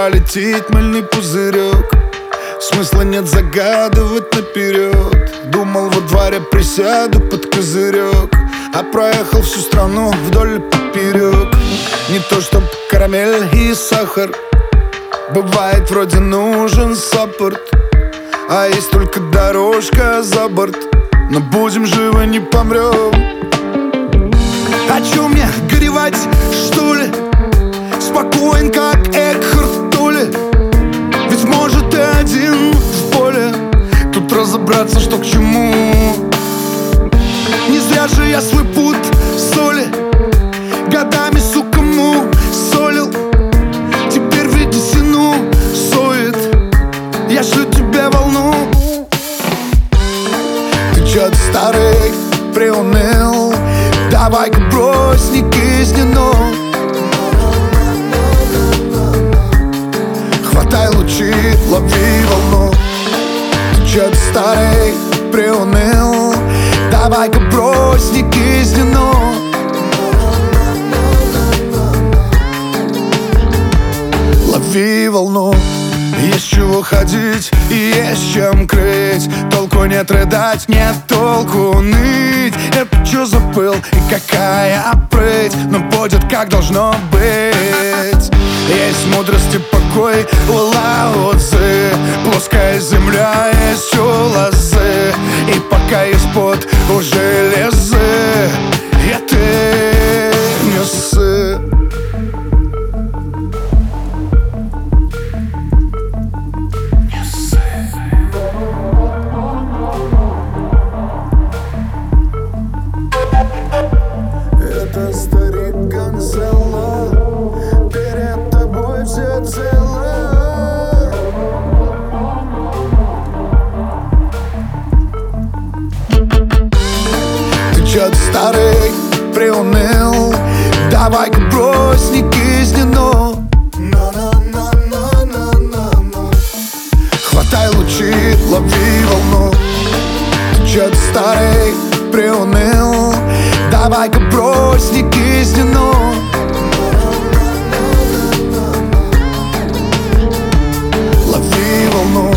пролетит мыльный пузырек. Смысла нет загадывать наперед. Думал, во дворе присяду под козырек, а проехал всю страну вдоль и поперек. Не то чтоб карамель и сахар, бывает вроде нужен саппорт, а есть только дорожка за борт. Но будем живы, не помрем. О чем мне горевать, что ли? Спокоен, как Экхарт Толле. Ведь может ты один в поле тут разобраться, что к чему. Не зря же я свой путь соли годами, сука, солил. Теперь ведь сину соет. Я шлю тебе волну. Ты чё-то старый, приуныл. Давай-ка брось, не кисни, но хватай лучи, лови волну. Ты чё-то старый, приуныл. Давай-ка брось, не кисни, но лови волну. Есть чего ходить и есть чем крыть. Толку нет рыдать, нет толку ныть. Это чё за пыл и какая прыть? Но будет как должно быть. Есть мудрость и покой у Лао Цзы. Плоская земля, есть у лозы. И пока есть пот у железы, я ты не ссы. Это старик Гонзало, перед тобой все цело. Ты чё-то старый, приуныл. Давай-ка брось, не кисни, но хватай лучи, лови волну. Ты чё-то старый, приуныл. Давай-ка брось, не кисни, но лови волну.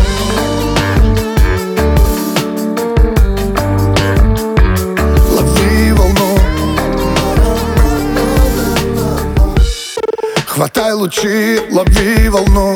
Лови волну. Хватай лучи, лови волну.